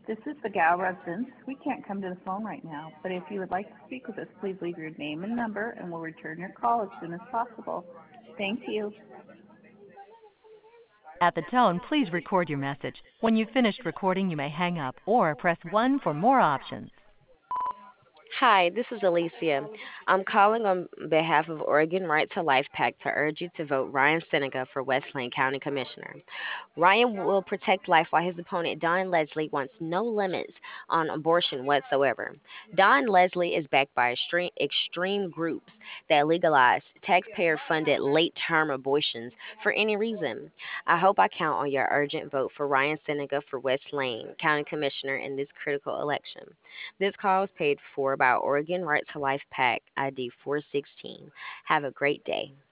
This is the Gal residence. We can't come to the phone right now, but if you would like to speak with us, please leave your name and number and we'll return your call as soon as possible. Thank you. At the tone, please record your message. When you've finished recording, you may hang up or press 1 for more options. Hi, this is Alicia. I'm calling on behalf of Oregon Right to Life PAC to urge you to vote Ryan Seneca for West Lane County Commissioner. Ryan will protect life while his opponent Don Leslie wants no limits on abortion whatsoever. Don Leslie is backed by extreme groups that legalize taxpayer funded late term abortions for any reason. I hope I count on your urgent vote for Ryan Seneca for West Lane County Commissioner in this critical election. This call is paid for by Oregon Right to Life PAC ID 416. Have a great day.